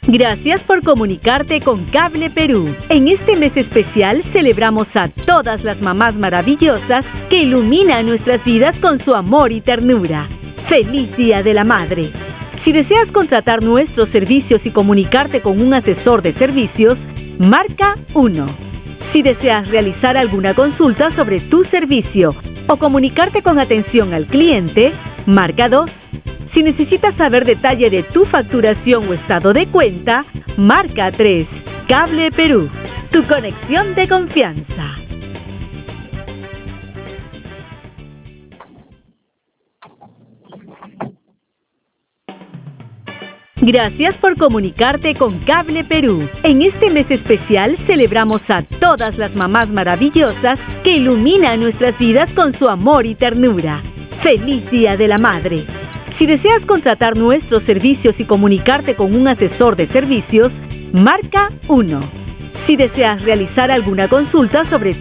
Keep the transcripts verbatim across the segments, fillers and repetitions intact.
Gracias por comunicarte con Cable Perú. En este mes especial celebramos a todas las mamás maravillosas que iluminan nuestras vidas con su amor y ternura. ¡Feliz Día de la Madre! Si deseas contratar nuestros servicios y comunicarte con un asesor de servicios, marca uno. Si deseas realizar alguna consulta sobre tu servicio o comunicarte con atención al cliente, marca dos. Si necesitas saber detalle de tu facturación o estado de cuenta, marca tres. Cable Perú, tu conexión de confianza. Gracias por comunicarte con Cable Perú. En este mes especial celebramos a todas las mamás maravillosas que iluminan nuestras vidas con su amor y ternura. ¡Feliz Día de la Madre! Si deseas contratar nuestros servicios y comunicarte con un asesor de servicios, marca uno. Si deseas realizar alguna consulta sobre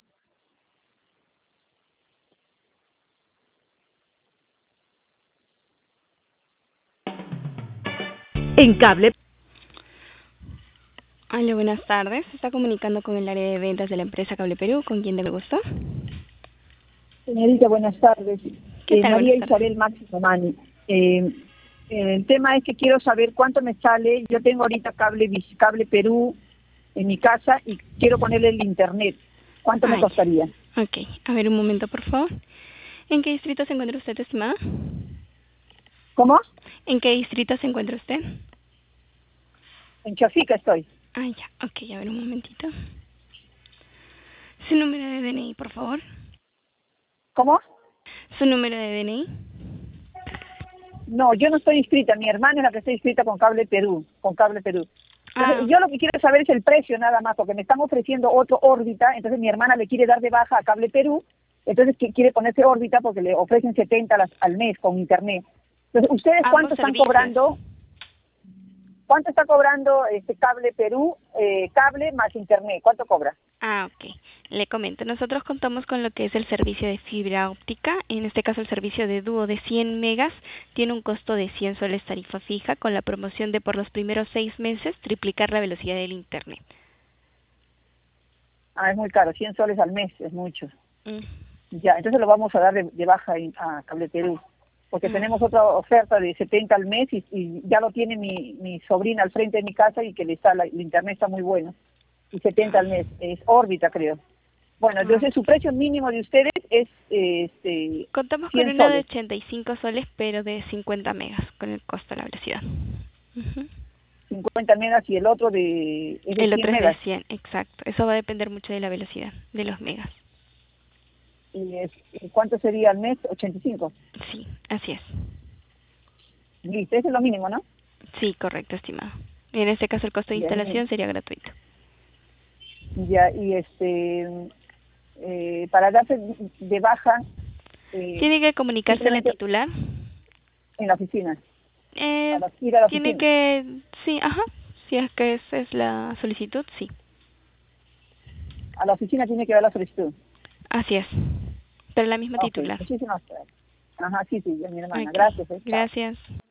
en Cable. Hola, buenas tardes. Se está comunicando con el área de ventas de la empresa Cable Perú. ¿Con quién me gusta? Señorita, buenas tardes. ¿Qué Eh, tal? María Buenas tardes. Isabel Máximo Mani. Eh, eh, el tema es que quiero saber cuánto me sale. Yo tengo ahorita cable Vis- cable Perú en mi casa y quiero ponerle el internet. ¿Cuánto me Ay, costaría? ok. A ver, un momento, por favor. ¿En qué distrito se encuentra usted, estimada? ¿Cómo? ¿En qué distrito se encuentra usted? En Chafica estoy. Ah, ya. Ok, a ver, un momentito. Su número de D N I, por favor. ¿Cómo? Su número de D N I. No, yo no estoy inscrita. Mi hermana es la que está inscrita con cable Perú. Con cable Perú. Ah, Entonces, yo lo que quiero saber es el precio nada más, porque me están ofreciendo otro órbita. Entonces mi hermana le quiere dar de baja a cable Perú. Entonces que quiere ponerse órbita porque le ofrecen setenta las- al mes con internet. Entonces, ¿ustedes ambos cuánto están servicios. cobrando? ¿Cuánto está cobrando este cable Perú, eh, cable más internet? ¿Cuánto cobra? Ah, ok. Le comento, nosotros contamos con lo que es el servicio de fibra óptica, en este caso el servicio de dúo de cien megas, tiene un costo de cien soles tarifa fija, con la promoción de por los primeros seis meses triplicar la velocidad del internet. Ah, es muy caro, cien soles al mes, es mucho. Mm. Ya, entonces lo vamos a dar de, de baja en- a cable Perú, porque Mm. tenemos otra oferta de setenta al mes y, y ya lo tiene mi, mi sobrina al frente de mi casa y que le está, la, el internet está muy bueno. Y setenta al mes, es órbita creo. Bueno, entonces su precio mínimo de ustedes es eh, este Contamos con cien uno de soles. ochenta y cinco soles, pero de cincuenta megas, con el costo de la velocidad. Ujú. cincuenta megas y el otro de, es de El cien otro es de megas. cien, exacto. Eso va a depender mucho de la velocidad, de los megas. ¿Y es, cuánto sería al mes? ochenta y cinco. Sí, así es. Listo, ese es lo mínimo, ¿no? Sí, correcto, estimado. En este caso el costo de Ya, instalación sería gratuito. ya y este, eh, para darse de baja, eh, ¿Tiene que comunicarse a la simplemente titular? en la oficina, Eh, a la, ir a la tiene oficina. que, sí, ajá, si es que esa es la solicitud, sí. A la oficina tiene que dar la solicitud. Así es, pero la misma Ok, titular. muchísimas gracias. Ajá, sí, sí, ya mi hermana. Ok, Gracias. Eh, chao. gracias.